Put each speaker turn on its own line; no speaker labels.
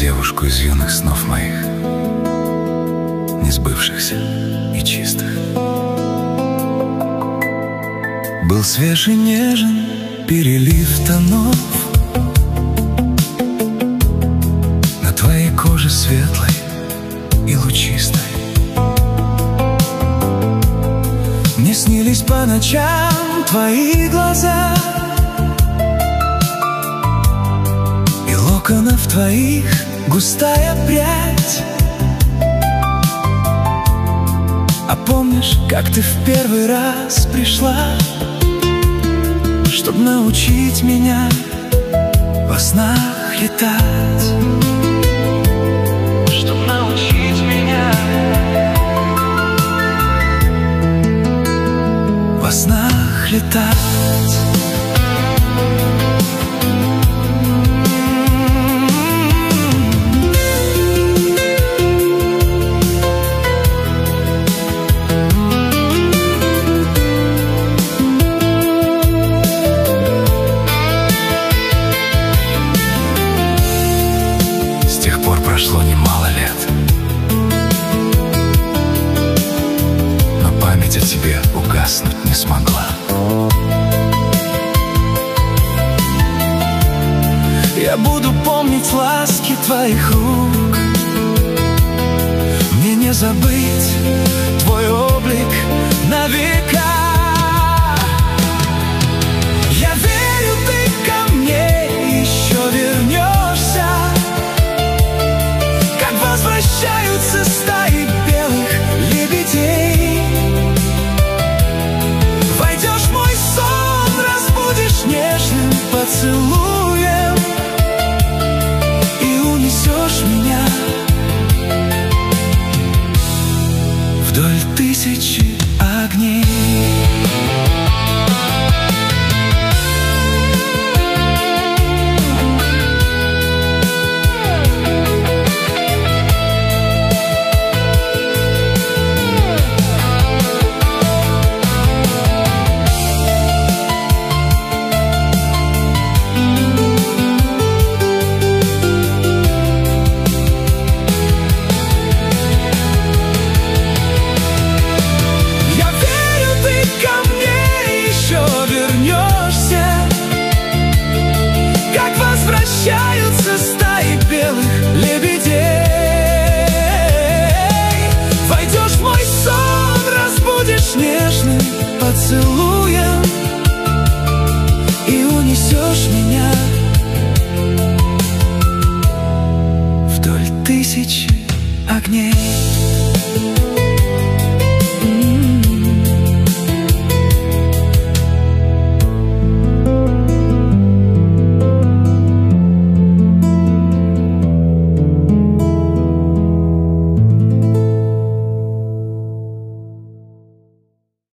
девушку из юных снов моих, не сбывшихся и чистых. Был свеж и нежен перелив тонов на твоей коже светлой и лучистой. Мне снились по ночам твои глаза и локонов твоих густая прядь. А помнишь, как ты в первый раз пришла, чтоб научить меня во снах летать? Чтоб научить меня во снах летать. Прошло немало лет, но память о тебе угаснуть не смогла. Я буду помнить ласки твоих рук, мне не забыть твой облик на века. Я верю, ты ко мне еще вернешься, возвращаются стаи белых лебедей. Войдешь в мой сон, разбудишь нежным поцелуем и унесешь меня вдоль тысячи огней. Возвращаются стаи белых лебедей. Войдешь в мой сон, разбудишь нежным поцелуем и унесешь меня вдоль тысячи огней.